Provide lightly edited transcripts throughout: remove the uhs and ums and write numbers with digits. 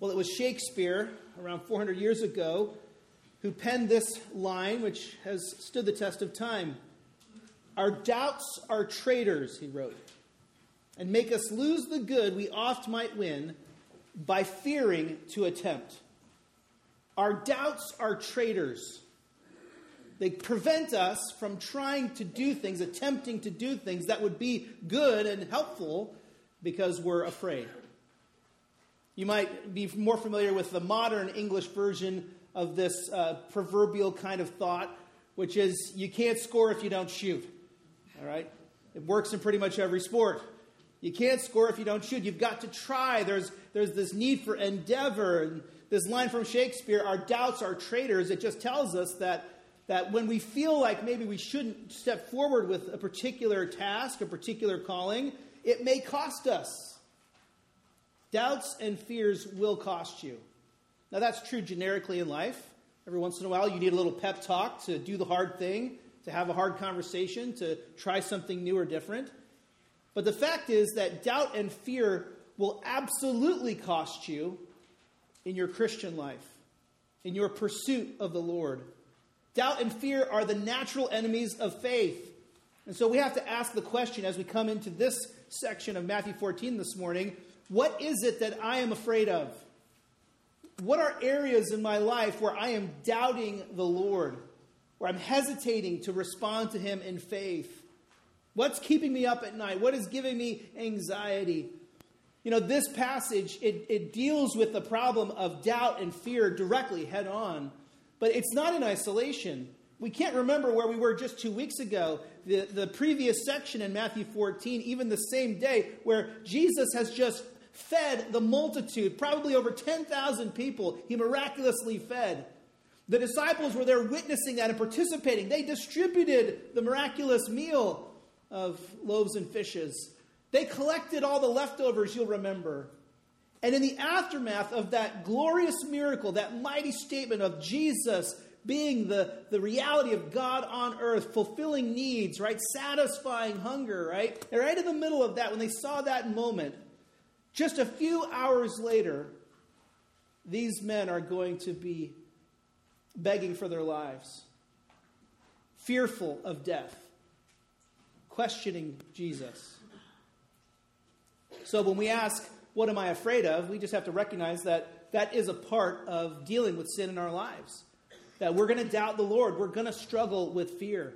Well, it was Shakespeare, around 400 years ago, who penned this line, which has stood the test of time. "Our doubts are traitors," he wrote, "and make us lose the good we oft might win by fearing to attempt." Our doubts are traitors. They prevent us from trying to do things, attempting to do things that would be good and helpful because we're afraid. You might be more familiar with the modern English version of this proverbial kind of thought, which is you can't score if you don't shoot. All right? It works in pretty much every sport. You can't score if you don't shoot. You've got to try. There's this need for endeavor. And this line from Shakespeare, "Our doubts are traitors," it just tells us that when we feel like maybe we shouldn't step forward with a particular task, a particular calling, it may cost us. Doubts and fears will cost you. Now, that's true generically in life. Every once in a while, you need a little pep talk to do the hard thing, to have a hard conversation, to try something new or different. But the fact is that doubt and fear will absolutely cost you in your Christian life, in your pursuit of the Lord. Doubt and fear are the natural enemies of faith. And so we have to ask the question as we come into this section of Matthew 14 this morning, what is it that I am afraid of? What are areas in my life where I am doubting the Lord, where I'm hesitating to respond to Him in faith? What's keeping me up at night? What is giving me anxiety? You know, this passage, it deals with the problem of doubt and fear directly head on. But it's not in isolation. We can't remember where we were just 2 weeks ago. The previous section in Matthew 14, even the same day, where Jesus has just fed the multitude, probably over 10,000 people, He miraculously fed. The disciples were there witnessing that and participating. They distributed the miraculous meal of loaves and fishes. They collected all the leftovers, you'll remember. And in the aftermath of that glorious miracle, that mighty statement of Jesus being the reality of God on earth, fulfilling needs, right? Satisfying hunger, right? And right in the middle of that, when they saw that moment, just a few hours later, these men are going to be begging for their lives, fearful of death, questioning Jesus. So when we ask, what am I afraid of? We just have to recognize that that is a part of dealing with sin in our lives. That we're going to doubt the Lord. We're going to struggle with fear.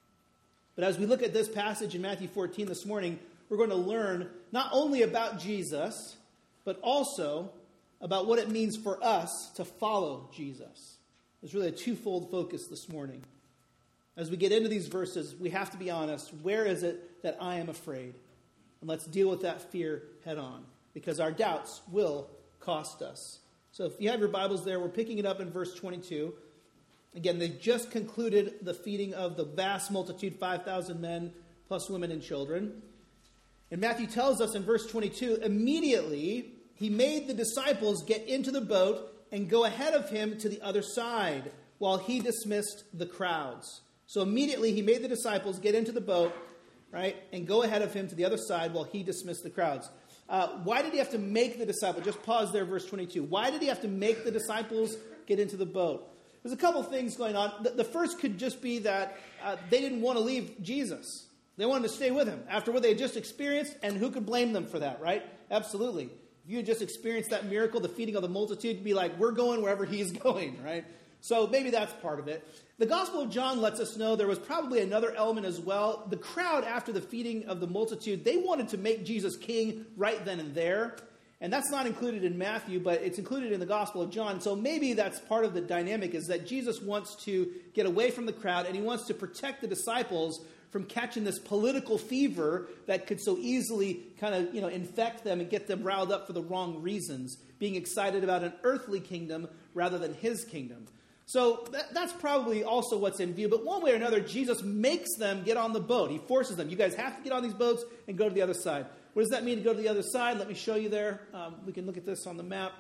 But as we look at this passage in Matthew 14 this morning, we're going to learn not only about Jesus, but also about what it means for us to follow Jesus. There's really a twofold focus this morning. As we get into these verses, we have to be honest. Where is it that I am afraid? And let's deal with that fear head on, because our doubts will cost us. So if you have your Bibles there, we're picking it up in verse 22. Again, they've just concluded the feeding of the vast multitude, 5,000 men, plus women and children. And Matthew tells us in verse 22, immediately He made the disciples get into the boat and go ahead of Him to the other side, while He dismissed the crowds. So immediately He made the disciples get into the boat, right, and go ahead of Him to the other side while He dismissed the crowds. Why did He have to make the disciples? Just pause there, verse 22. Why did He have to make the disciples get into the boat? There's a couple things going on. The first could just be that they didn't want to leave Jesus. They wanted to stay with Him after what they had just experienced, and who could blame them for that, right? Absolutely. If you had just experienced that miracle, the feeding of the multitude, you'd be like, we're going wherever He's going, right? So maybe that's part of it. The Gospel of John lets us know there was probably another element as well. The crowd, after the feeding of the multitude, they wanted to make Jesus king right then and there. And that's not included in Matthew, but it's included in the Gospel of John. So maybe that's part of the dynamic, is that Jesus wants to get away from the crowd, and He wants to protect the disciples from catching this political fever that could so easily kind of, infect them and get them riled up for the wrong reasons, being excited about an earthly kingdom rather than His kingdom. So that's probably also what's in view. But one way or another, Jesus makes them get on the boat. He forces them. You guys have to get on these boats and go to the other side. What does that mean to go to the other side? Let me show you there. We can look at this on the map.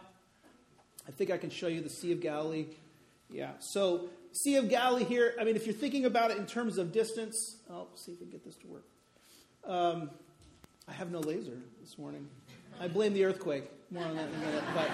I think I can show you the Sea of Galilee. Yeah, so Sea of Galilee here. I mean, if you're thinking about it in terms of distance, I'll see if we can get this to work. I have no laser this morning. I blame the earthquake. More on that in a minute.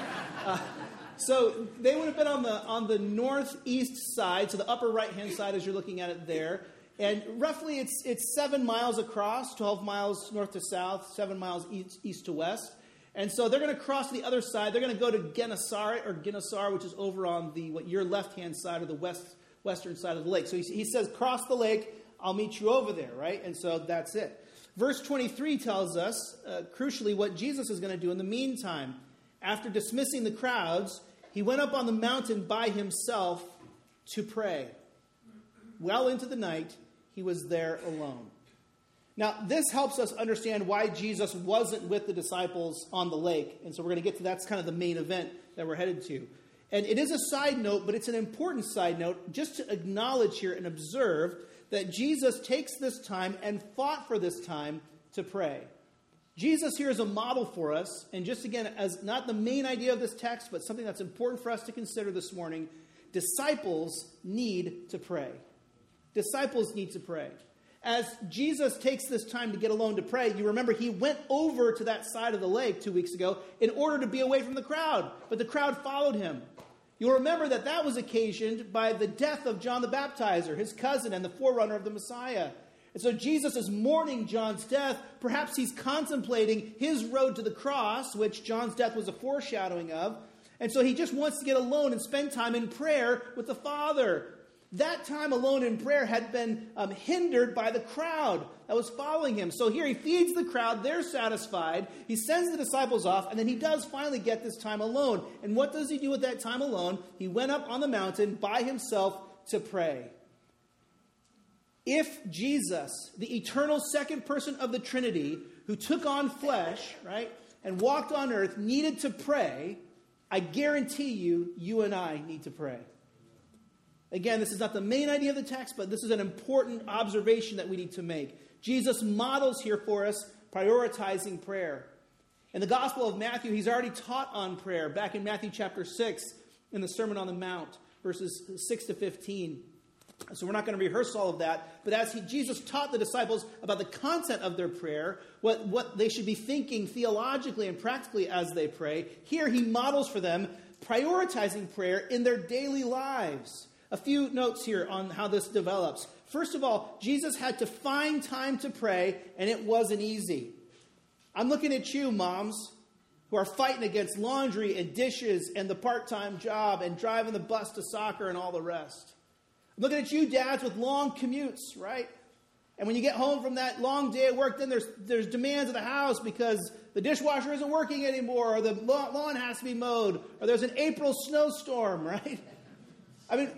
So they would have been on the northeast side, so the upper right-hand side as you're looking at it there. And roughly it's 7 miles across, 12 miles north to south, 7 miles east to west. And so they're going to cross to the other side. They're going to go to Gennesaret, which is over on your left-hand side or the western side of the lake. So he says, cross the lake, I'll meet you over there, right? And so that's it. Verse 23 tells us, crucially, what Jesus is going to do in the meantime. After dismissing the crowds, he went up on the mountain by himself to pray. Well into the night, he was there alone. Now, this helps us understand why Jesus wasn't with the disciples on the lake. And so we're going to get to that's kind of the main event that we're headed to. And it is a side note, but it's an important side note, just to acknowledge here and observe that Jesus takes this time and fought for this time to pray. Jesus here is a model for us, and just again, as not the main idea of this text, but something that's important for us to consider this morning, disciples need to pray. Disciples need to pray. As Jesus takes this time to get alone to pray, you remember he went over to that side of the lake 2 weeks ago in order to be away from the crowd, but the crowd followed him. You'll remember that was occasioned by the death of John the Baptizer, his cousin and the forerunner of the Messiah. And so Jesus is mourning John's death. Perhaps he's contemplating his road to the cross, which John's death was a foreshadowing of. And so he just wants to get alone and spend time in prayer with the Father. That time alone in prayer had been hindered by the crowd that was following him. So here he feeds the crowd. They're satisfied. He sends the disciples off, and then he does finally get this time alone. And what does he do with that time alone? He went up on the mountain by himself to pray. If Jesus, the eternal second person of the Trinity, who took on flesh, right, and walked on earth, needed to pray, I guarantee you and I need to pray. Again, this is not the main idea of the text, but this is an important observation that we need to make. Jesus models here for us prioritizing prayer. In the Gospel of Matthew, he's already taught on prayer back in Matthew chapter 6 in the Sermon on the Mount, verses 6 to 15. So we're not going to rehearse all of that, but as Jesus taught the disciples about the content of their prayer, what they should be thinking theologically and practically as they pray, here he models for them prioritizing prayer in their daily lives. A few notes here on how this develops. First of all, Jesus had to find time to pray, and it wasn't easy. I'm looking at you, moms, who are fighting against laundry and dishes and the part-time job and driving the bus to soccer and all the rest. I'm looking at you, dads, with long commutes, right? And when you get home from that long day at work, then there's demands of the house because the dishwasher isn't working anymore, or the lawn has to be mowed, or there's an April snowstorm, right? I mean,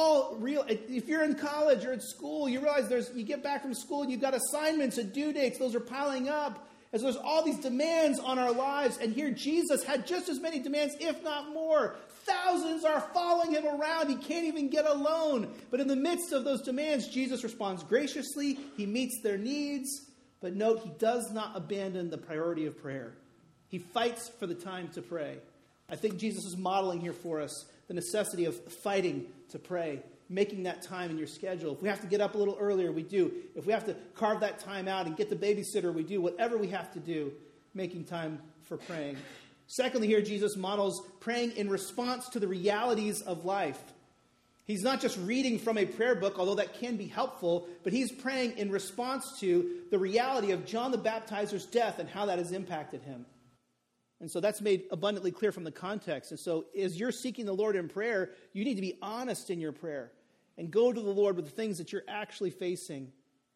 if you're in college or at school, you realize you get back from school and you've got assignments and due dates, those are piling up. And so there's all these demands on our lives, and here Jesus had just as many demands, if not more. Thousands are following him around. He can't even get alone. But in the midst of those demands, Jesus responds graciously. He meets their needs. But note, he does not abandon the priority of prayer. He fights for the time to pray. I think Jesus is modeling here for us the necessity of fighting to pray, making that time in your schedule. If we have to get up a little earlier, we do. If we have to carve that time out and get the babysitter, we do. Whatever we have to do, making time for praying. Secondly, here Jesus models praying in response to the realities of life. He's not just reading from a prayer book, although that can be helpful, but he's praying in response to the reality of John the Baptizer's death and how that has impacted him. And so that's made abundantly clear from the context. And so as you're seeking the Lord in prayer, you need to be honest in your prayer and go to the Lord with the things that you're actually facing.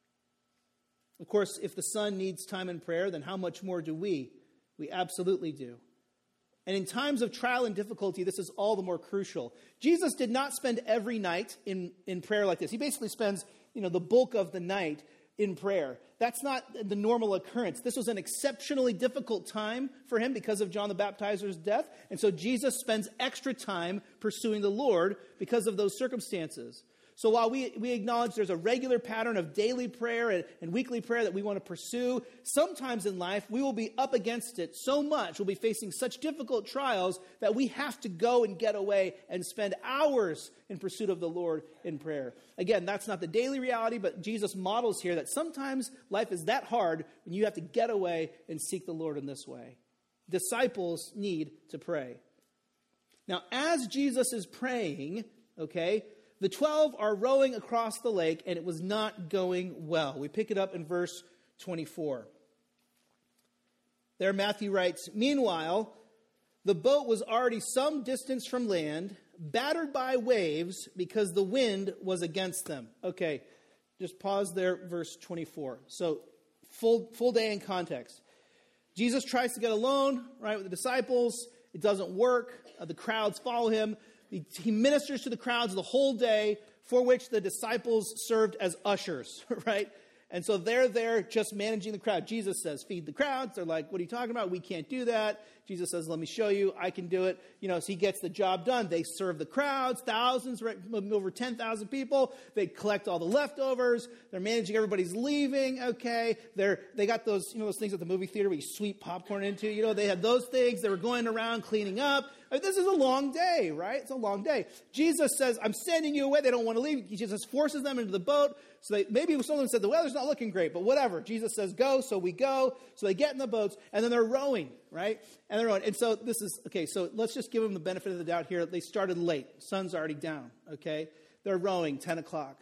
Of course, if the Son needs time in prayer, then how much more do we? We absolutely do. And in times of trial and difficulty, this is all the more crucial. Jesus did not spend every night in prayer like this. He basically spends, the bulk of the night in prayer. That's not the normal occurrence. This was an exceptionally difficult time for him because of John the Baptizer's death. And so Jesus spends extra time pursuing the Lord because of those circumstances. So while we acknowledge there's a regular pattern of daily prayer and weekly prayer that we want to pursue, sometimes in life we will be up against it so much, we'll be facing such difficult trials that we have to go and get away and spend hours in pursuit of the Lord in prayer. Again, that's not the daily reality, but Jesus models here that sometimes life is that hard when you have to get away and seek the Lord in this way. Disciples need to pray. Now, as Jesus is praying, okay, the 12 are rowing across the lake, and it was not going well. We pick it up in verse 24. There, Matthew writes, "Meanwhile, the boat was already some distance from land, battered by waves because the wind was against them." Okay, just pause there, verse 24. So, full day in context. Jesus tries to get alone, right, with the disciples. It doesn't work. The crowds follow him. He ministers to the crowds the whole day, for which the disciples served as ushers, right? And so they're there just managing the crowd. Jesus says, feed the crowds. They're like, what are you talking about? We can't do that. Jesus says, let me show you. I can do it. So he gets the job done. They serve the crowds, thousands, right, over 10,000 people. They collect all the leftovers. They're managing everybody's leaving, okay? They got those, those things at the movie theater where you sweep popcorn into. They had those things. They were going around cleaning up. This is a long day, right? It's a long day. Jesus says, I'm sending you away. They don't want to leave. Jesus forces them into the boat. So maybe someone said, the weather's not looking great, but whatever. Jesus says, go, so we go. So they get in the boats, and then they're rowing, right? And they're rowing. And so this is, okay, so let's just give them the benefit of the doubt here. They started late. Sun's already down, okay? They're rowing 10 o'clock.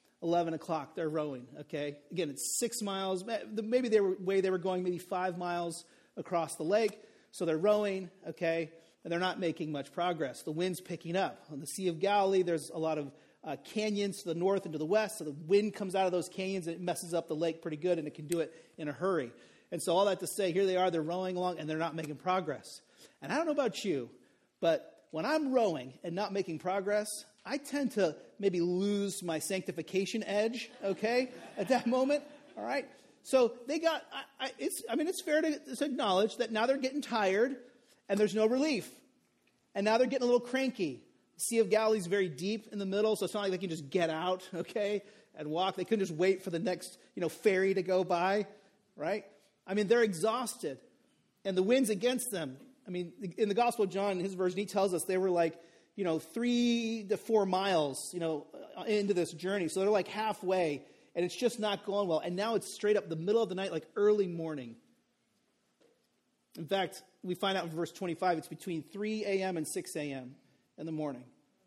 11 o'clock, they're rowing, okay? Again, it's 6 miles. Maybe they were going maybe 5 miles across the lake. So they're rowing, okay? And they're not making much progress. The wind's picking up. On the Sea of Galilee, there's a lot of canyons to the north and to the west, so the wind comes out of those canyons and it messes up the lake pretty good, and it can do it in a hurry. And so all that to say, here they are, they're rowing along, and they're not making progress. And I don't know about you, but when I'm rowing and not making progress, I tend to maybe lose my sanctification edge, okay, at that moment, all right? So they got, it's fair to acknowledge that now they're getting tired, and there's no relief. And now they're getting a little cranky. The Sea of Galilee is very deep in the middle, so it's not like they can just get out, okay, and walk. They couldn't just wait for the next, ferry to go by, right? They're exhausted, and the wind's against them. In the Gospel of John, in his version, he tells us they were like, 3 to 4 miles, into this journey. So they're like halfway, and it's just not going well. And now it's straight up the middle of the night, like early morning. In fact, we find out in verse 25, it's between 3 a.m. and 6 a.m. in the morning.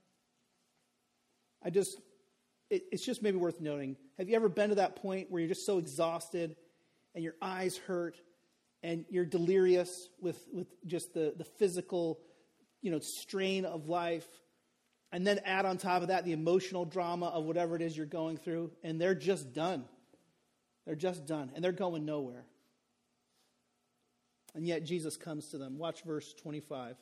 It's just maybe worth noting. Have you ever been to that point where you're just so exhausted and your eyes hurt and you're delirious with just the physical, strain of life, and then add on top of that the emotional drama of whatever it is you're going through, and they're just done. They're just done, and they're going nowhere. And yet Jesus comes to them. Watch verse 25.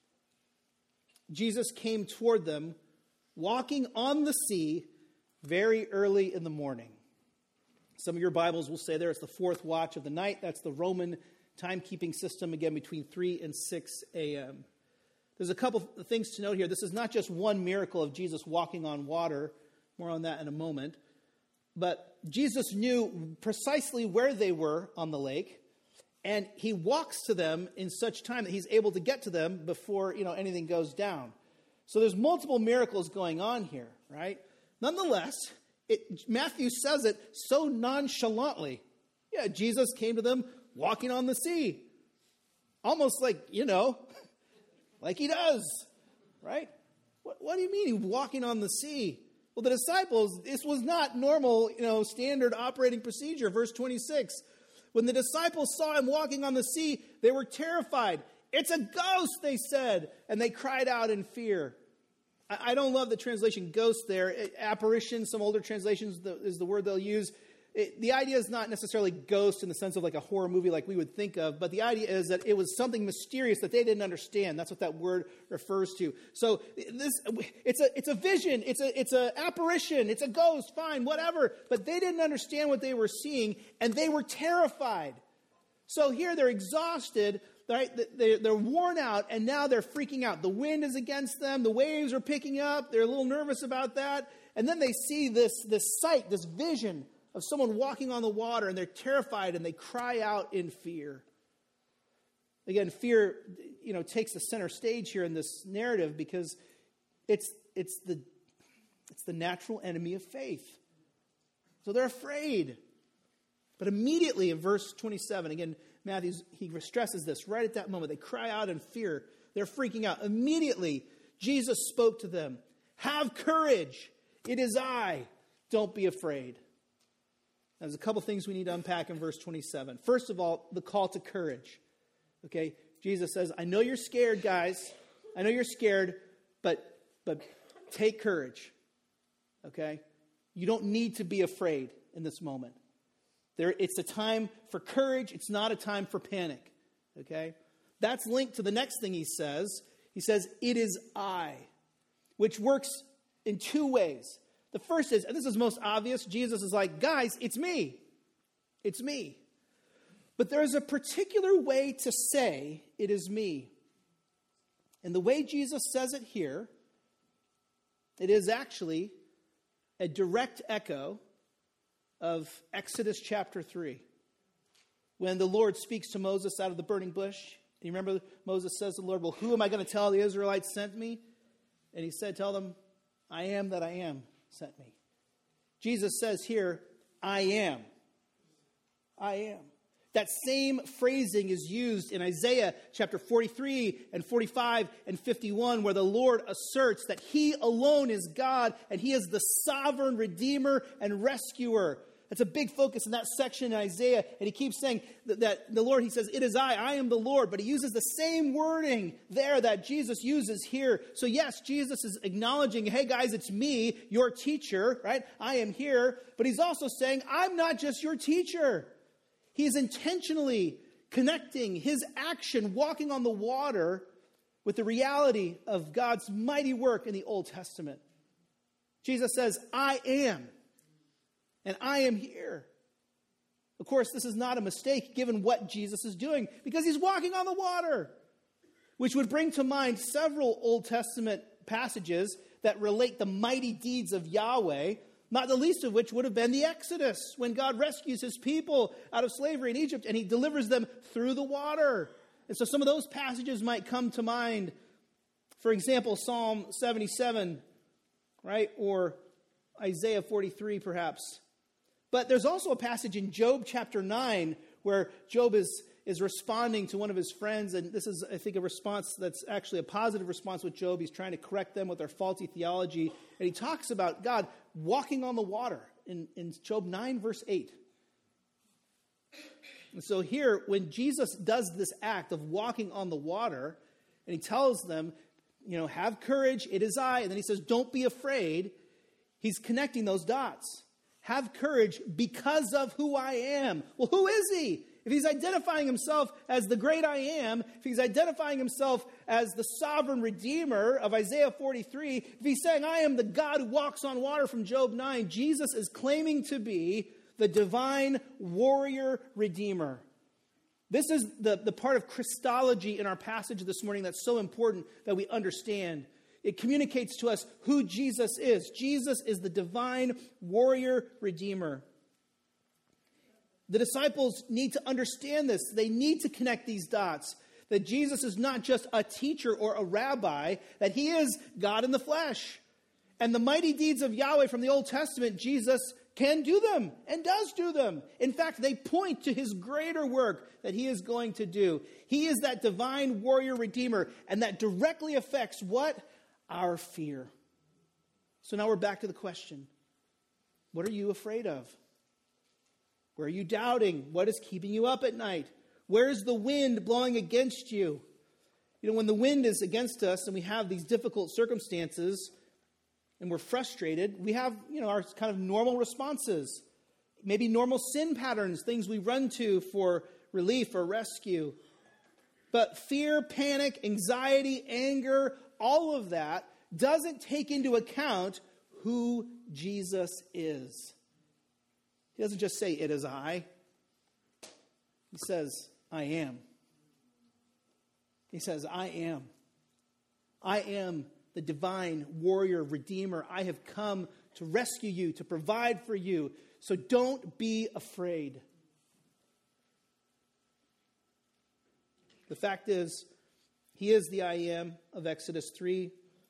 Jesus came toward them, walking on the sea very early in the morning. Some of your Bibles will say there it's the 4th watch of the night. That's the Roman timekeeping system, again, between 3 and 6 a.m. There's a couple of things to note here. This is not just one miracle of Jesus walking on water. More on that in a moment. But Jesus knew precisely where they were on the lake. And he walks to them in such time that he's able to get to them before, anything goes down. So there's multiple miracles going on here, right? Nonetheless, Matthew says it so nonchalantly. Yeah, Jesus came to them walking on the sea. Almost like, like he does, right? What do you mean he's walking on the sea? Well, the disciples, this was not normal, standard operating procedure. Verse 26. When the disciples saw him walking on the sea, they were terrified. It's a ghost, they said, and they cried out in fear. I don't love the translation ghost there. Apparition, some older translations is the word they'll use. The idea is not necessarily ghost in the sense of like a horror movie like we would think of, but the idea is that it was something mysterious that they didn't understand. That's what that word refers to. So it's a vision, it's an apparition, it's a ghost, fine, whatever. But they didn't understand what they were seeing, and they were terrified. So here they're exhausted, right? They're worn out, and now they're freaking out. The wind is against them, the waves are picking up, they're a little nervous about that. And then they see this sight, this vision of someone walking on the water, and they're terrified, and they cry out in fear. Again, fear, takes the center stage here in this narrative because it's the natural enemy of faith. So they're afraid. But immediately in verse 27, again, he stresses this right at that moment. They cry out in fear. They're freaking out. Immediately, Jesus spoke to them. Have courage. It is I. Don't be afraid. There's a couple things we need to unpack in verse 27. First of all, the call to courage. Okay, Jesus says, I know you're scared, guys. I know you're scared, but take courage. Okay? You don't need to be afraid in this moment. It's a time for courage. It's not a time for panic. Okay? That's linked to the next thing he says. He says, it is I, which works in two ways. The first is, and this is most obvious, Jesus is like, guys, it's me. It's me. But there's a particular way to say it is me. And the way Jesus says it here, it is actually a direct echo of Exodus chapter 3. When the Lord speaks to Moses out of the burning bush, you remember Moses says to the Lord, well, who am I going to tell the Israelites sent me? And he said, tell them, I am that I am sent me. Jesus says here, I am. I am. That same phrasing is used in Isaiah chapter 43 and 45 and 51, where the Lord asserts that he alone is God and he is the sovereign redeemer and rescuer. That's a big focus in that section in Isaiah. And he keeps saying that the Lord, he says, it is I am the Lord. But he uses the same wording there that Jesus uses here. So yes, Jesus is acknowledging, hey guys, it's me, your teacher, right? I am here. But he's also saying, I'm not just your teacher. He is intentionally connecting his action, walking on the water, with the reality of God's mighty work in the Old Testament. Jesus says, I am. And I am here. Of course, this is not a mistake given what Jesus is doing, because he's walking on the water, which would bring to mind several Old Testament passages that relate the mighty deeds of Yahweh, not the least of which would have been the Exodus, when God rescues his people out of slavery in Egypt and he delivers them through the water. And so some of those passages might come to mind. For example, Psalm 77, right? Or Isaiah 43, perhaps. But there's also a passage in Job chapter 9 where Job is responding to one of his friends. And this is, I think, a response that's actually a positive response with Job. He's trying to correct them with their faulty theology. And he talks about God walking on the water in Job 9, verse 8. And so here, when Jesus does this act of walking on the water, and he tells them, have courage, it is I. And then he says, don't be afraid. He's connecting those dots. Have courage because of who I am. Well, who is he? If he's identifying himself as the great I am, if he's identifying himself as the sovereign redeemer of Isaiah 43, if he's saying, I am the God who walks on water from Job 9, Jesus is claiming to be the divine warrior redeemer. This is the part of Christology in our passage this morning that's so important that we understand. It communicates to us who Jesus is. Jesus is the divine warrior redeemer. The disciples need to understand this. They need to connect these dots. That Jesus is not just a teacher or a rabbi, that he is God in the flesh. And the mighty deeds of Yahweh from the Old Testament, Jesus can do them and does do them. In fact, they point to his greater work that he is going to do. He is that divine warrior redeemer, and that directly affects what? Our fear. So now we're back to the question. What are you afraid of? Where are you doubting? What is keeping you up at night? Where is the wind blowing against you? When the wind is against us and we have these difficult circumstances and we're frustrated, we have, our kind of normal responses. Maybe normal sin patterns, things we run to for relief or rescue. But fear, panic, anxiety, anger, all of that doesn't take into account who Jesus is. He doesn't just say, it is I. He says, I am. He says, I am. I am the divine warrior redeemer. I have come to rescue you, to provide for you. So don't be afraid. The fact is, he is the I am of Exodus 3.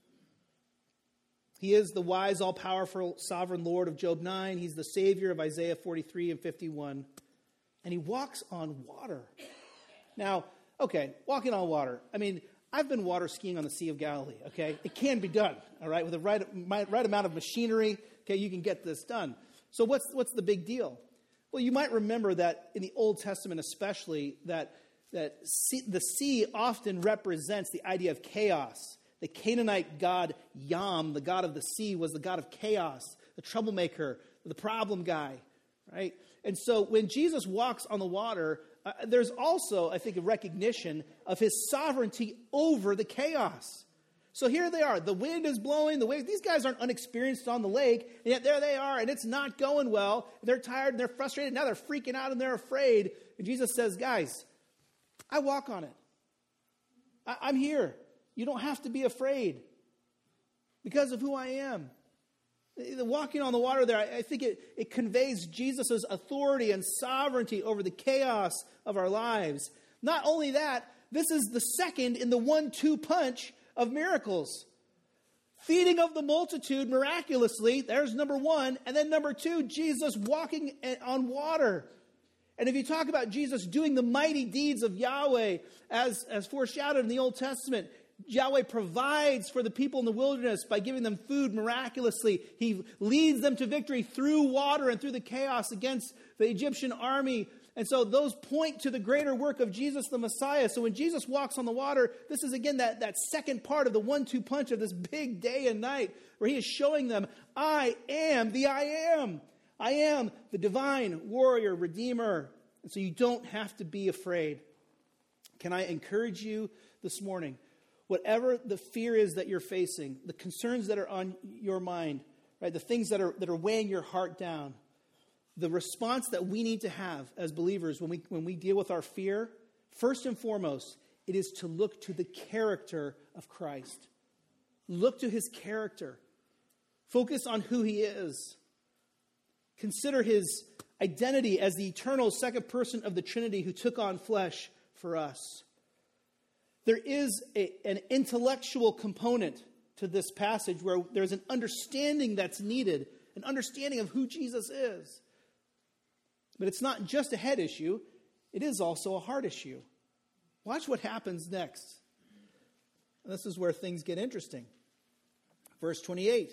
He is the wise, all-powerful, sovereign Lord of Job 9. He's the Savior of Isaiah 43 and 51. And he walks on water. Now, okay, walking on water. I I've been water skiing on the Sea of Galilee, okay? It can be done, all right? With the right amount of machinery, okay, you can get this done. So what's the big deal? Well, you might remember that in the Old Testament especially, that the sea often represents the idea of chaos. The Canaanite god Yam, the god of the sea, was the god of chaos, the troublemaker, the problem guy, right? And so when Jesus walks on the water, there's also, I think, a recognition of his sovereignty over the chaos. So here they are. The wind is blowing. The wave. These guys aren't unexperienced on the lake, and yet there they are, and it's not going well. They're tired, and they're frustrated. Now they're freaking out, and they're afraid. And Jesus says, guys, I walk on it. I'm here. You don't have to be afraid because of who I am. The walking on the water there, I think it conveys Jesus' authority and sovereignty over the chaos of our lives. Not only that, this is the second in the 1-2 punch of miracles. Feeding of the multitude miraculously, there's number one. And then number two, Jesus walking on water. And if you talk about Jesus doing the mighty deeds of Yahweh as foreshadowed in the Old Testament, Yahweh provides for the people in the wilderness by giving them food miraculously. He leads them to victory through water and through the chaos against the Egyptian army. And so those point to the greater work of Jesus the Messiah. So when Jesus walks on the water, this is again that second part of the 1-2 punch of this big day and night where he is showing them, I am the I am. I am the divine warrior, redeemer. And so you don't have to be afraid. Can I encourage you this morning? Whatever the fear is that you're facing, the concerns that are on your mind, right, the things that are weighing your heart down, the response that we need to have as believers when we deal with our fear, first and foremost, it is to look to the character of Christ. Look to his character. Focus on who he is. Consider his identity as the eternal second person of the Trinity who took on flesh for us. There is an intellectual component to this passage where there's an understanding that's needed, an understanding of who Jesus is. But it's not just a head issue, it is also a heart issue. Watch what happens next. And this is where things get interesting. Verse 28.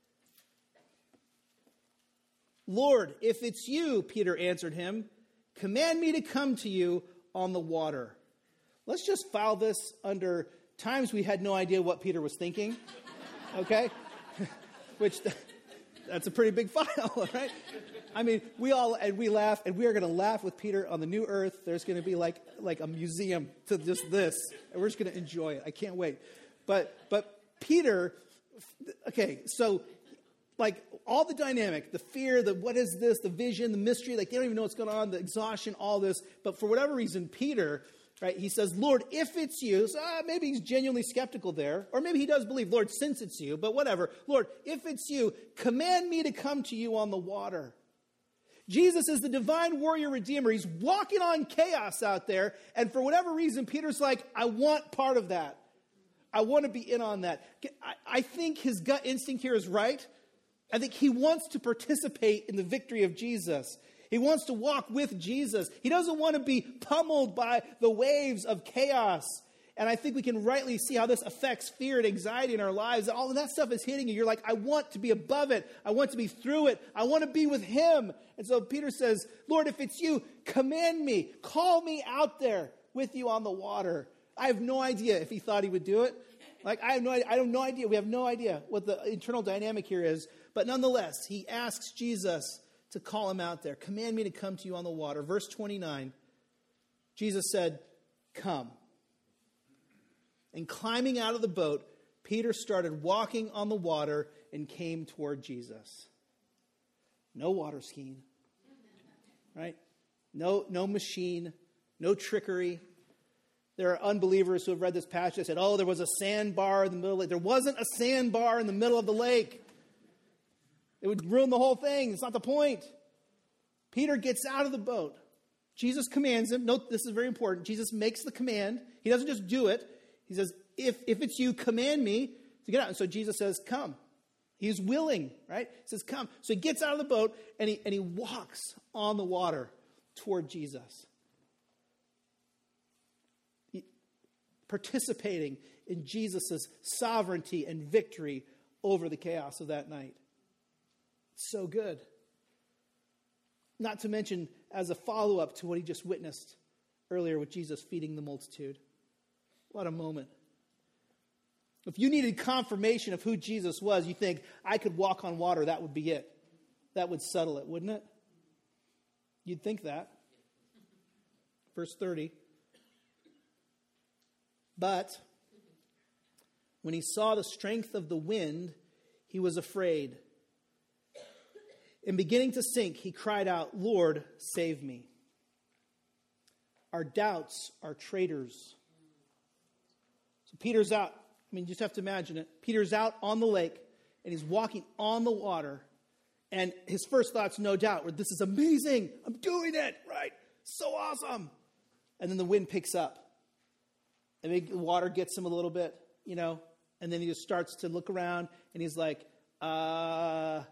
Lord, if it's you, Peter answered him, command me to come to you on the water. Let's just file this under times we had no idea what Peter was thinking. Okay? Which, that's a pretty big file, right? I mean, we laugh, and we are going to laugh with Peter on the new earth. There's going to be like a museum to just this, and we're just going to enjoy it. I can't wait. But Peter, okay, so like all the dynamic, the fear, the what is this, the vision, the mystery, like they don't even know what's going on, the exhaustion, all this. But for whatever reason, Peter, right, he says, Lord, if it's you, so maybe he's genuinely skeptical there, or maybe he does believe, Lord, since it's you, but whatever. Lord, if it's you, command me to come to you on the water. Jesus is the divine warrior redeemer. He's walking on chaos out there, and for whatever reason, Peter's like, I want part of that. I want to be in on that. I think his gut instinct here is right. I think he wants to participate in the victory of Jesus. He wants to walk with Jesus. He doesn't want to be pummeled by the waves of chaos. And I think we can rightly see how this affects fear and anxiety in our lives. All of that stuff is hitting you. You're like, I want to be above it. I want to be through it. I want to be with him. And so Peter says, Lord, if it's you, command me. Call me out there with you on the water. I have no idea if he thought he would do it. Like, I have no idea. We have no idea what the internal dynamic here is. But nonetheless, he asks Jesus to call him out there. Command me to come to you on the water. Verse 29, Jesus said, come. And climbing out of the boat, Peter started walking on the water and came toward Jesus. No water skiing, right? No machine, no trickery. There are unbelievers who have read this passage and said, oh, there was a sandbar in the middle of the lake. There wasn't a sandbar in the middle of the lake. It would ruin the whole thing. It's not the point. Peter gets out of the boat. Jesus commands him. Note, this is very important. Jesus makes the command. He doesn't just do it. He says, if it's you, command me to get out. And so Jesus says, come. He's willing, right? He says, come. So he gets out of the boat and he walks on the water toward Jesus. participating in Jesus' sovereignty and victory over the chaos of that night. So good. Not to mention as a follow-up to what he just witnessed earlier with Jesus feeding the multitude. What a moment. If you needed confirmation of who Jesus was, you think, I could walk on water, that would be it. That would settle it, wouldn't it? You'd think that. Verse 30. But when he saw the strength of the wind, he was afraid. And beginning to sink, he cried out, Lord, save me. Our doubts are traitors. So Peter's out. I mean, you just have to imagine it. Peter's out on the lake, and he's walking on the water. And his first thoughts, no doubt, were, this is amazing. I'm doing it, right? So awesome. And then the wind picks up. And the water gets him a little bit, and then he just starts to look around, and he's like, right?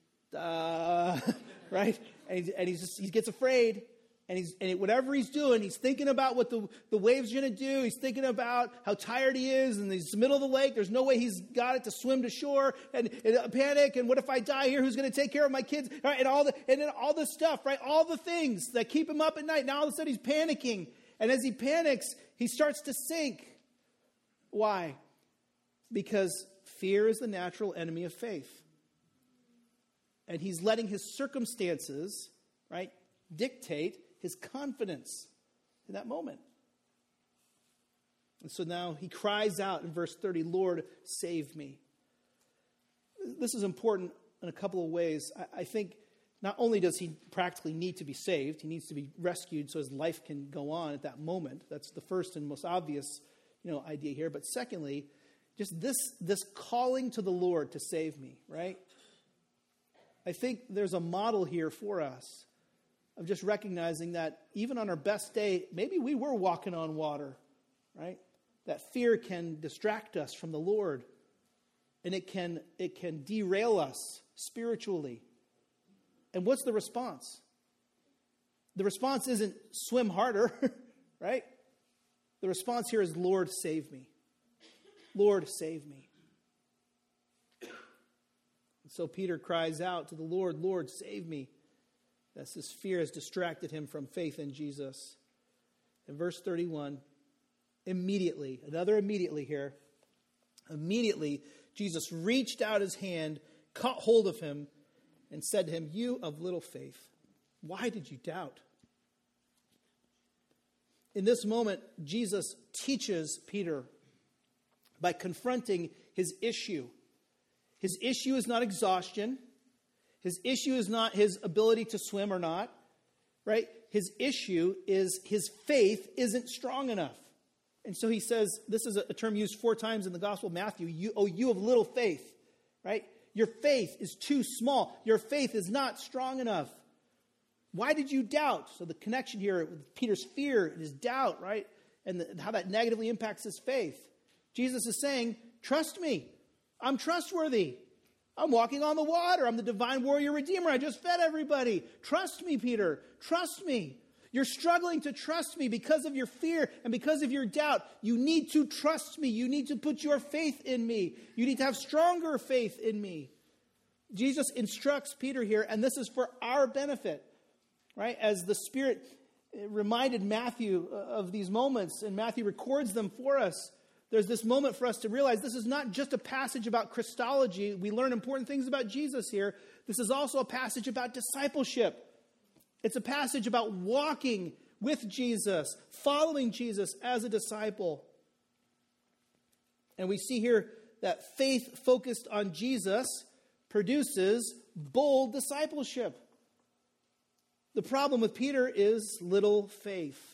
And he gets afraid. And whatever he's doing, he's thinking about what the waves are going to do. He's thinking about how tired he is, and he's in the middle of the lake. There's no way he's got it to swim to shore, and panic. And what if I die here? Who's going to take care of my kids? Right? And then all this stuff, right? All the things that keep him up at night. Now all of a sudden he's panicking, and as he panics, he starts to sink. Why? Because fear is the natural enemy of faith, and he's letting his circumstances, right, dictate his confidence in that moment. And so now he cries out in verse 30, Lord, save me. This is important in a couple of ways. I think not only does he practically need to be saved, he needs to be rescued so his life can go on at that moment. That's the first and most obvious, idea here. But secondly, just this calling to the Lord to save me, right? I think there's a model here for us of just recognizing that even on our best day, maybe we were walking on water, right? That fear can distract us from the Lord, and it can derail us spiritually. And what's the response? The response isn't swim harder, right? The response here is, Lord, save me. Lord, save me. And so Peter cries out to the Lord, Lord, save me. That's his fear has distracted him from faith in Jesus. In verse 31, immediately, another immediately here, immediately Jesus reached out his hand, caught hold of him, and said to him, you of little faith, why did you doubt? In this moment, Jesus teaches Peter by confronting his issue. His issue is not exhaustion. His issue is not his ability to swim or not, right? His issue is his faith isn't strong enough. And so he says, this is a term used 4 times in the Gospel of Matthew, you of little faith, right? Your faith is too small. Your faith is not strong enough. Why did you doubt? So the connection here with Peter's fear and his doubt, right? And how that negatively impacts his faith. Jesus is saying, trust me. I'm trustworthy. I'm walking on the water. I'm the divine warrior redeemer. I just fed everybody. Trust me, Peter. Trust me. You're struggling to trust me because of your fear and because of your doubt. You need to trust me. You need to put your faith in me. You need to have stronger faith in me. Jesus instructs Peter here, and this is for our benefit, right? As the Spirit reminded Matthew of these moments, and Matthew records them for us. There's this moment for us to realize this is not just a passage about Christology. We learn important things about Jesus here. This is also a passage about discipleship. It's a passage about walking with Jesus, following Jesus as a disciple. And we see here that faith focused on Jesus produces bold discipleship. The problem with Peter is little faith.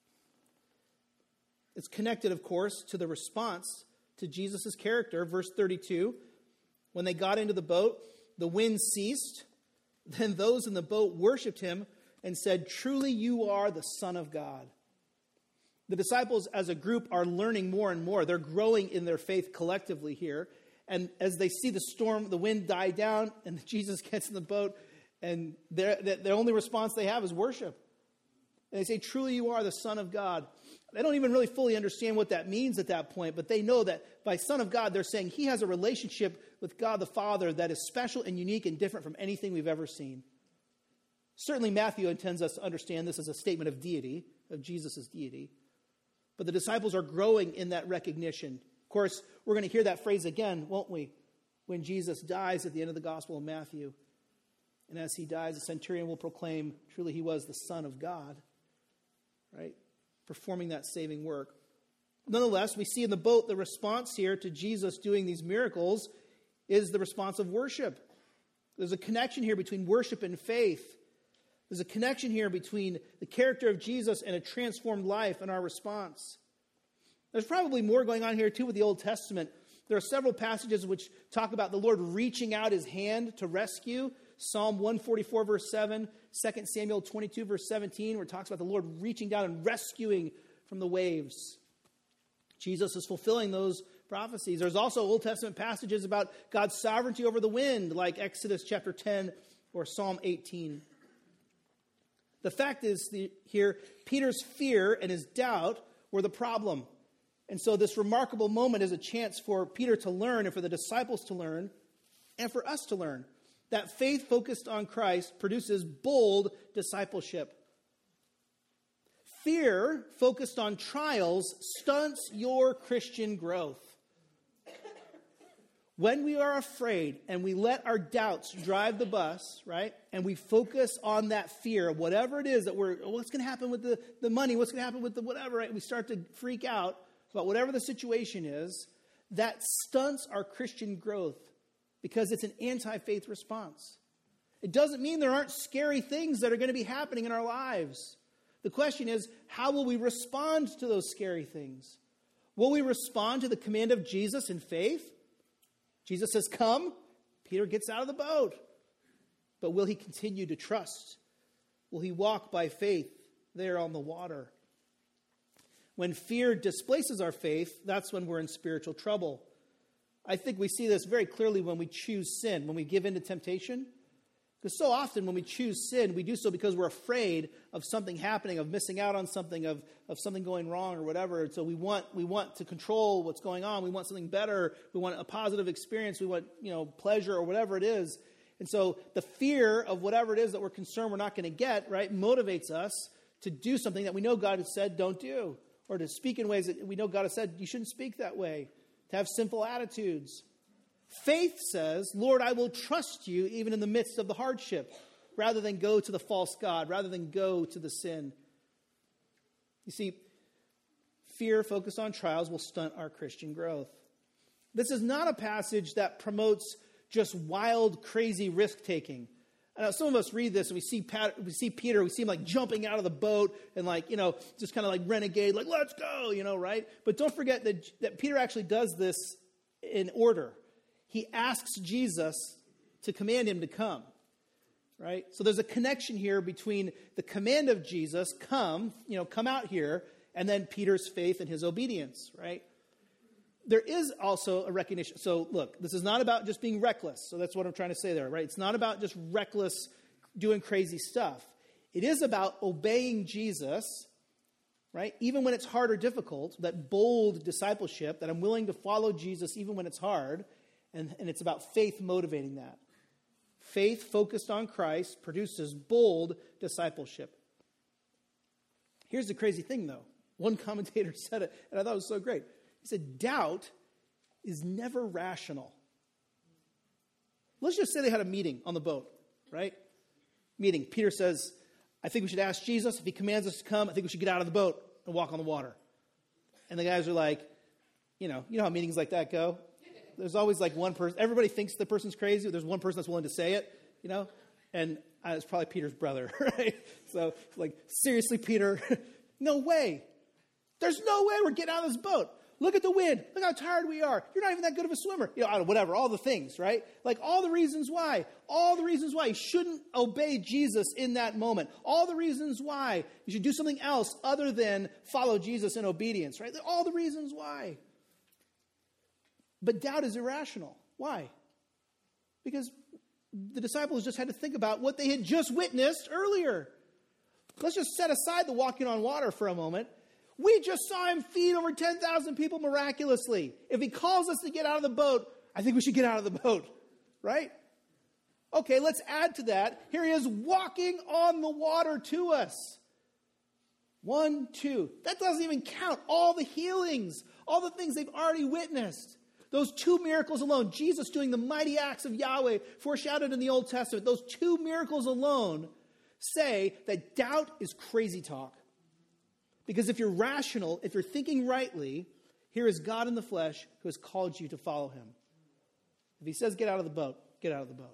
It's connected, of course, to the response to Jesus' character. Verse 32, when they got into the boat, the wind ceased. Then those in the boat worshipped him and said, truly you are the Son of God. The disciples as a group are learning more and more. They're growing in their faith collectively here. And as they see the storm, the wind die down, and Jesus gets in the boat, and the only response they have is worship. And they say, truly you are the Son of God. They don't even really fully understand what that means at that point, but they know that by Son of God, they're saying he has a relationship with God the Father that is special and unique and different from anything we've ever seen. Certainly Matthew intends us to understand this as a statement of deity, of Jesus' deity. But the disciples are growing in that recognition. Of course, we're going to hear that phrase again, won't we? When Jesus dies at the end of the Gospel of Matthew. And as he dies, the centurion will proclaim, truly he was the Son of God. Right? Performing that saving work. Nonetheless, we see in the boat the response here to Jesus doing these miracles is the response of worship. There's a connection here between worship and faith. There's a connection here between the character of Jesus and a transformed life and our response. There's probably more going on here too with the Old Testament. There are several passages which talk about the Lord reaching out his hand to rescue. Psalm 144 verse 7, 2 Samuel 22 verse 17, where it talks about the Lord reaching down and rescuing from the waves. Jesus is fulfilling those prophecies. There's also Old Testament passages about God's sovereignty over the wind, like Exodus chapter 10 or Psalm 18. The fact is here, Peter's fear and his doubt were the problem. And so this remarkable moment is a chance for Peter to learn and for the disciples to learn and for us to learn that faith focused on Christ produces bold discipleship. Fear focused on trials stunts your Christian growth. When we are afraid and we let our doubts drive the bus, right, and we focus on that fear, whatever it is that what's going to happen with the money, what's going to happen with the whatever, right, we start to freak out about whatever the situation is, that stunts our Christian growth because it's an anti-faith response. It doesn't mean there aren't scary things that are going to be happening in our lives. The question is, how will we respond to those scary things? Will we respond to the command of Jesus in faith? Jesus says, come. Peter gets out of the boat. But will he continue to trust? Will he walk by faith there on the water? When fear displaces our faith, that's when we're in spiritual trouble. I think we see this very clearly when we choose sin, when we give in to temptation. Because so often when we choose sin, we do so because we're afraid of something happening, of missing out on something, of something going wrong or whatever. And so we want to control what's going on. We want something better. We want a positive experience. We want, pleasure or whatever it is. And so the fear of whatever it is that we're concerned we're not going to get, right, motivates us to do something that we know God has said don't do. Or to speak in ways that we know God has said you shouldn't speak that way. To have sinful attitudes. Faith says, Lord, I will trust you even in the midst of the hardship, rather than go to the false god, rather than go to the sin. You see, fear focused on trials will stunt our Christian growth. This is not a passage that promotes just wild, crazy risk-taking. Some of us read this and we see Peter, we see him like jumping out of the boat and just kind of like renegade, like, let's go, right? But don't forget that Peter actually does this in order. He asks Jesus to command him to come, right? So there's a connection here between the command of Jesus, come out here, and then Peter's faith and his obedience, right? There is also a recognition. So look, this is not about just being reckless. So that's what I'm trying to say there, right? It's not about just reckless doing crazy stuff. It is about obeying Jesus, right? Even when it's hard or difficult, that bold discipleship, that I'm willing to follow Jesus even when it's hard. And it's about faith motivating that. Faith focused on Christ produces bold discipleship. Here's the crazy thing, though. One commentator said it, and I thought it was so great. He said, doubt is never rational. Let's just say they had a meeting on the boat, right? Meeting. Peter says, I think we should ask Jesus. If he commands us to come, I think we should get out of the boat and walk on the water. And the guys are like, you know how meetings like that go? There's always like one person. Everybody thinks the person's crazy, but there's one person that's willing to say it, And it's probably Peter's brother, right? So, like, seriously, Peter, no way. There's no way we're getting out of this boat. Look at the wind. Look how tired we are. You're not even that good of a swimmer. Whatever, all the things, right? Like all the reasons why. All the reasons why you shouldn't obey Jesus in that moment. All the reasons why you should do something else other than follow Jesus in obedience, right? All the reasons why. But doubt is irrational. Why? Because the disciples just had to think about what they had just witnessed earlier. Let's just set aside the walking on water for a moment. We just saw him feed over 10,000 people miraculously. If he calls us to get out of the boat, I think we should get out of the boat, right? Okay, let's add to that. Here he is walking on the water to us. 1, 2. That doesn't even count all the healings, all the things they've already witnessed. Those 2 miracles alone, Jesus doing the mighty acts of Yahweh foreshadowed in the Old Testament, those 2 miracles alone say that doubt is crazy talk. Because if you're rational, if you're thinking rightly, here is God in the flesh who has called you to follow him. If he says get out of the boat, get out of the boat.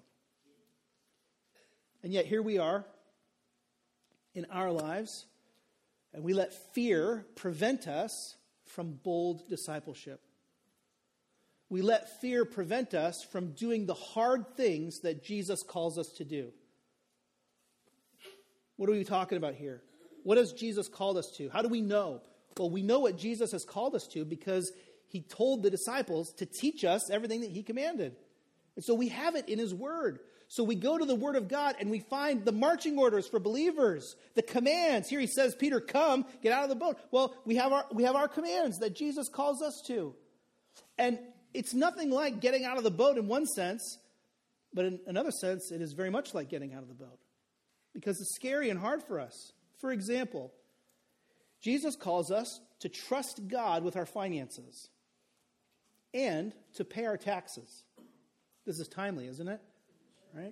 And yet here we are in our lives, and we let fear prevent us from bold discipleship. We let fear prevent us from doing the hard things that Jesus calls us to do. What are we talking about here? What has Jesus called us to? How do we know? Well, we know what Jesus has called us to because he told the disciples to teach us everything that he commanded. And so we have it in his word. So we go to the word of God and we find the marching orders for believers, the commands. Here he says, Peter, come, get out of the boat. Well, we have our commands that Jesus calls us to. And it's nothing like getting out of the boat in one sense, but in another sense, it is very much like getting out of the boat because it's scary and hard for us. For example, Jesus calls us to trust God with our finances and to pay our taxes. This is timely, isn't it? Right?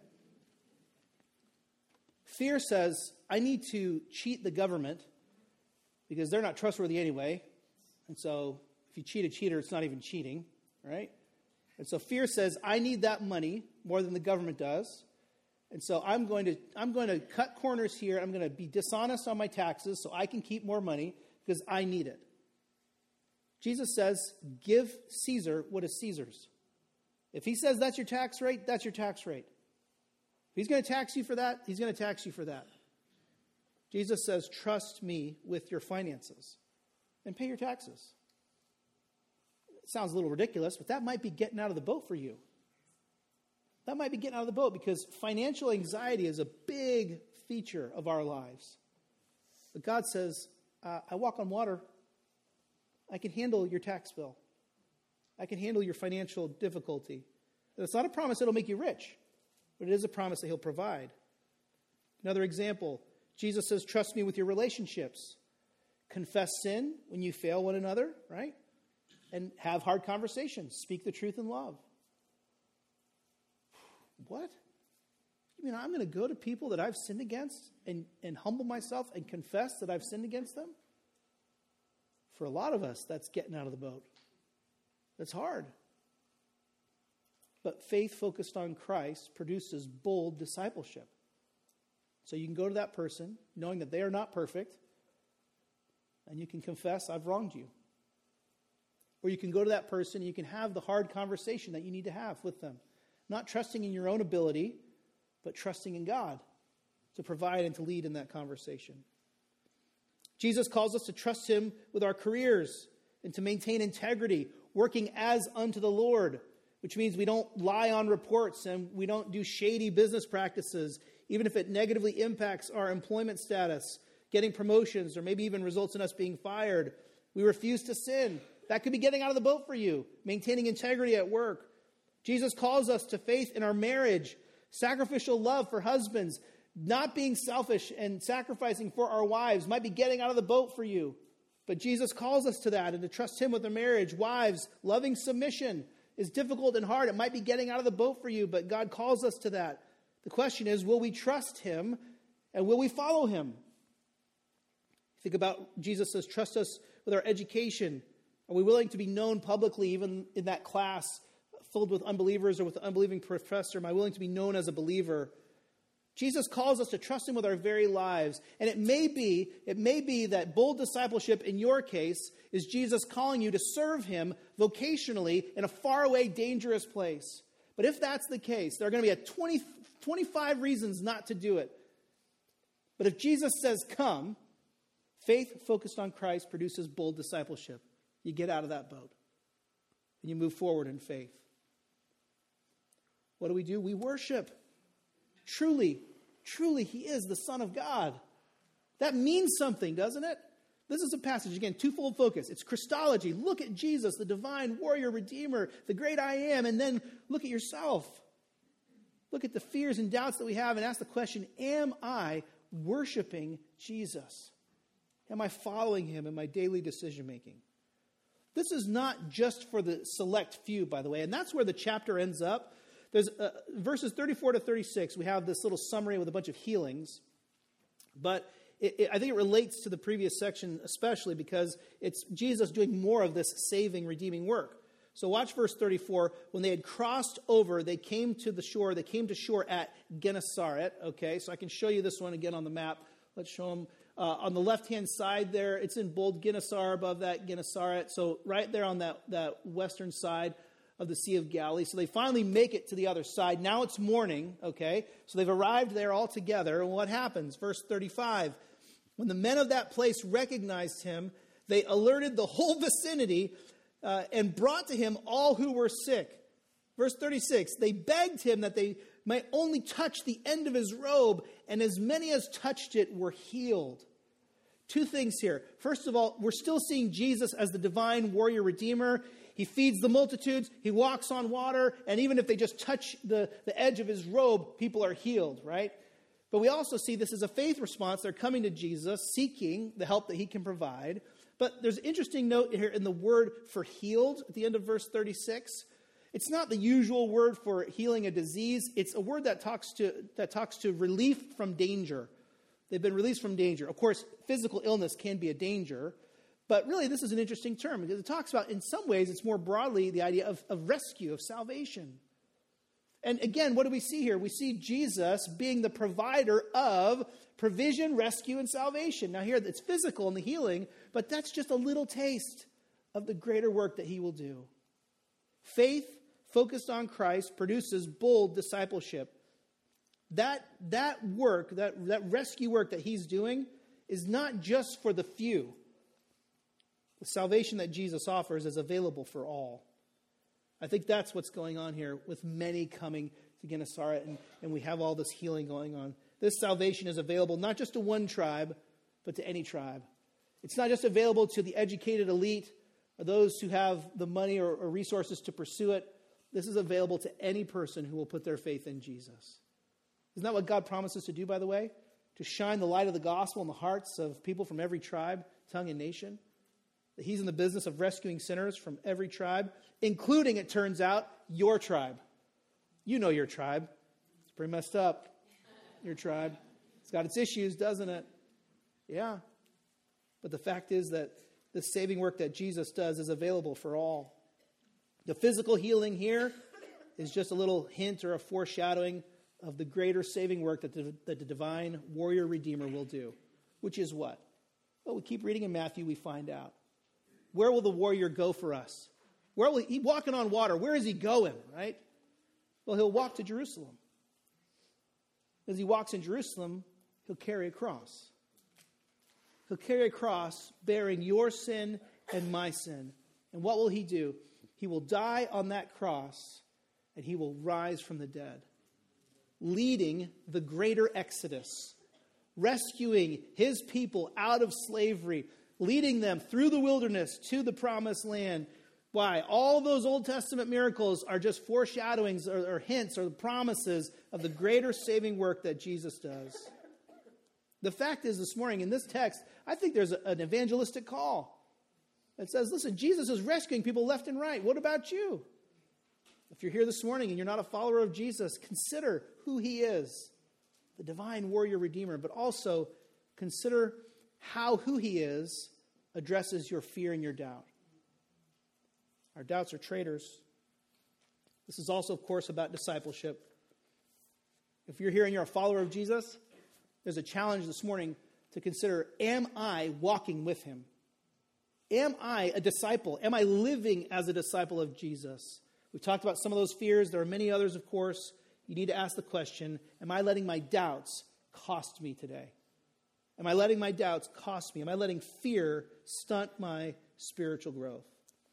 Fear says, I need to cheat the government because they're not trustworthy anyway. And so if you cheat a cheater, it's not even cheating, right? And so fear says, I need that money more than the government does. And so I'm going to cut corners here. I'm going to be dishonest on my taxes so I can keep more money because I need it. Jesus says, give Caesar what is Caesar's. If he says that's your tax rate, that's your tax rate. If he's going to tax you for that, he's going to tax you for that. Jesus says, trust me with your finances and pay your taxes. It sounds a little ridiculous, but that might be getting out of the boat for you. That might be getting out of the boat because financial anxiety is a big feature of our lives. But God says, I walk on water. I can handle your tax bill. I can handle your financial difficulty. And it's not a promise that will make you rich, but it is a promise that he'll provide. Another example, Jesus says, trust me with your relationships. Confess sin when you fail one another, right? And have hard conversations. Speak the truth in love. What? You mean I'm going to go to people that I've sinned against and humble myself and confess that I've sinned against them? For a lot of us, that's getting out of the boat. That's hard. But faith focused on Christ produces bold discipleship. So you can go to that person knowing that they are not perfect, and you can confess, I've wronged you. Or you can go to that person and you can have the hard conversation that you need to have with them. Not trusting in your own ability, but trusting in God to provide and to lead in that conversation. Jesus calls us to trust him with our careers and to maintain integrity, working as unto the Lord, which means we don't lie on reports and we don't do shady business practices, even if it negatively impacts our employment status, getting promotions, or maybe even results in us being fired. We refuse to sin. That could be getting out of the boat for you, maintaining integrity at work. Jesus calls us to faith in our marriage, sacrificial love for husbands, not being selfish and sacrificing for our wives might be getting out of the boat for you. But Jesus calls us to that and to trust him with a marriage. Wives, loving submission is difficult and hard. It might be getting out of the boat for you, but God calls us to that. The question is, will we trust him and will we follow him? Think about Jesus says, trust us with our education. Are we willing to be known publicly, even in that class filled with unbelievers or with an unbelieving professor? Am I willing to be known as a believer? Jesus calls us to trust him with our very lives. And it may be that bold discipleship in your case is Jesus calling you to serve him vocationally in a faraway, dangerous place. But if that's the case, there are going to be 25 reasons not to do it. But if Jesus says, come, faith focused on Christ produces bold discipleship. You get out of that boat and you move forward in faith. What do? We worship. Truly, he is the Son of God. That means something, doesn't it? This is a passage, again, twofold focus. It's Christology. Look at Jesus, the divine warrior, redeemer, the great I am, and then look at yourself. Look at the fears and doubts that we have and ask the question, am I worshiping Jesus? Am I following him in my daily decision making? This is not just for the select few, by the way, and that's where the chapter ends up. There's verses 34 to 36, we have this little summary with a bunch of healings, but I think it relates to the previous section especially because it's Jesus doing more of this saving, redeeming work. So watch verse 34. When they had crossed over, they came to the shore. They came to shore at Gennesaret. Okay, so I can show you this one again on the map. Let's show them. On the left-hand side there, it's in bold, Gennesaret, above that, Gennesaret. So right there on that western side of the Sea of Galilee. So they finally make it to the other side. Now it's morning, okay? So they've arrived there all together. And what happens? Verse 35. When the men of that place recognized him, they alerted the whole vicinity and brought to him all who were sick. Verse 36. They begged him that they might only touch the end of his robe, and as many as touched it were healed. Two things here. First of all, we're still seeing Jesus as the divine warrior redeemer. He feeds the multitudes. He walks on water. And even if they just touch the edge of his robe, people are healed, right? But we also see this as a faith response. They're coming to Jesus, seeking the help that he can provide. But there's an interesting note here in the word for healed at the end of verse 36. It's not the usual word for healing a disease. It's a word that talks to relief from danger. They've been released from danger. Of course, physical illness can be a danger. But really, this is an interesting term because it talks about, in some ways, it's more broadly the idea of rescue, of salvation. And again, what do we see here? We see Jesus being the provider of provision, rescue, and salvation. Now here, it's physical in the healing, but that's just a little taste of the greater work that he will do. Faith focused on Christ produces bold discipleship. That work, that rescue work that he's doing is not just for the few. The salvation that Jesus offers is available for all. I think that's what's going on here with many coming to Gennesaret, and we have all this healing going on. This salvation is available not just to one tribe, but to any tribe. It's not just available to the educated elite or those who have the money or resources to pursue it. This is available to any person who will put their faith in Jesus. Isn't that what God promises to do, by the way? To shine the light of the gospel in the hearts of people from every tribe, tongue, and nation? That he's in the business of rescuing sinners from every tribe, including, it turns out, your tribe. You know your tribe. It's pretty messed up. Your tribe. It's got its issues, doesn't it? Yeah. But the fact is that the saving work that Jesus does is available for all. The physical healing here is just a little hint or a foreshadowing of the greater saving work that the divine warrior redeemer will do. Which is what? Well, we keep reading in Matthew, we find out. Where will the warrior go for us? Where will he walking on water? Where is he going, right? Well, he'll walk to Jerusalem. As he walks in Jerusalem, he'll carry a cross. He'll carry a cross bearing your sin and my sin. And what will he do? He will die on that cross and he will rise from the dead, leading the greater exodus, rescuing his people out of slavery, leading them through the wilderness to the promised land. Why? All those Old Testament miracles are just foreshadowings or hints or promises of the greater saving work that Jesus does. The fact is, this morning in this text, I think there's an evangelistic call. It says, listen, Jesus is rescuing people left and right. What about you? If you're here this morning and you're not a follower of Jesus, consider who he is, the divine warrior redeemer, but also consider how who he is addresses your fear and your doubt. Our doubts are traitors. This is also, of course, about discipleship. If you're here and you're a follower of Jesus, there's a challenge this morning to consider, am I walking with him? Am I a disciple? Am I living as a disciple of Jesus? We've talked about some of those fears. There are many others, of course. You need to ask the question, am I letting my doubts cost me today? Am I letting my doubts cost me? Am I letting fear stunt my spiritual growth?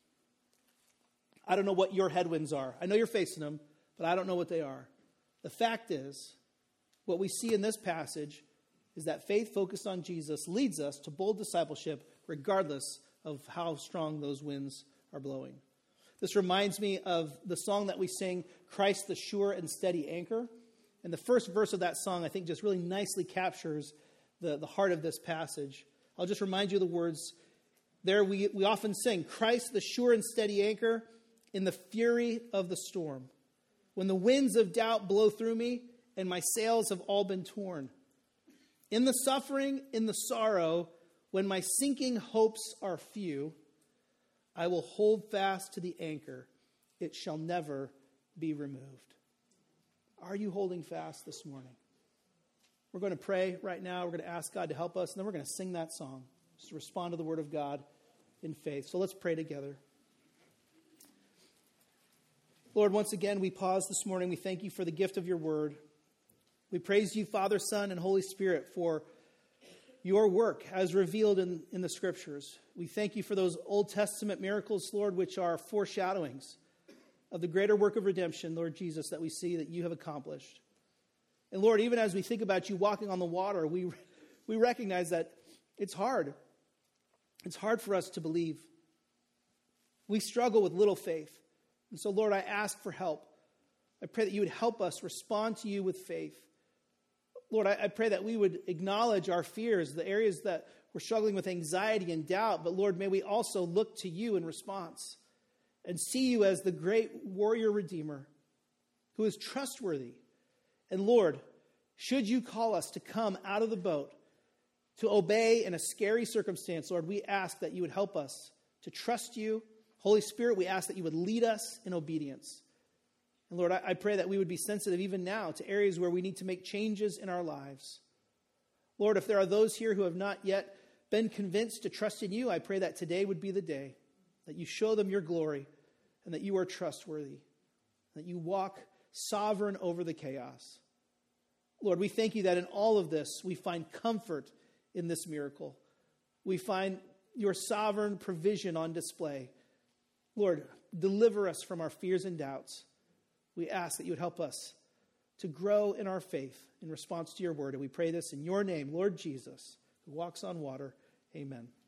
I don't know what your headwinds are. I know you're facing them, but I don't know what they are. The fact is, what we see in this passage is that faith focused on Jesus leads us to bold discipleship, regardless of how strong those winds are blowing. This reminds me of the song that we sing, Christ the Sure and Steady Anchor. And the first verse of that song, I think, just really nicely captures the heart of this passage. I'll just remind you of the words. There we often sing, Christ the sure and steady anchor in the fury of the storm. When the winds of doubt blow through me and my sails have all been torn. In the suffering, in the sorrow, when my sinking hopes are few, I will hold fast to the anchor. It shall never be removed. Are you holding fast this morning? We're going to pray right now. We're going to ask God to help us, and then we're going to sing that song. Just to respond to the word of God in faith. So let's pray together. Lord, once again, we pause this morning. We thank you for the gift of your word. We praise you, Father, Son, and Holy Spirit, for your work as revealed in the Scriptures. We thank you for those Old Testament miracles, Lord, which are foreshadowings of the greater work of redemption, Lord Jesus, that we see that you have accomplished. And Lord, even as we think about you walking on the water, we recognize that it's hard. It's hard for us to believe. We struggle with little faith. And so, Lord, I ask for help. I pray that you would help us respond to you with faith. Lord, I pray that we would acknowledge our fears, the areas that we're struggling with anxiety and doubt. But Lord, may we also look to you in response and see you as the great warrior redeemer who is trustworthy. And Lord, should you call us to come out of the boat, to obey in a scary circumstance, Lord, we ask that you would help us to trust you. Holy Spirit, we ask that you would lead us in obedience. And Lord, I pray that we would be sensitive even now to areas where we need to make changes in our lives. Lord, if there are those here who have not yet been convinced to trust in you, I pray that today would be the day that you show them your glory and that you are trustworthy, that you walk sovereign over the chaos. Lord, we thank you that in all of this, we find comfort in this miracle. We find your sovereign provision on display. Lord, deliver us from our fears and doubts. We ask that you would help us to grow in our faith in response to your word. And we pray this in your name, Lord Jesus, who walks on water. Amen.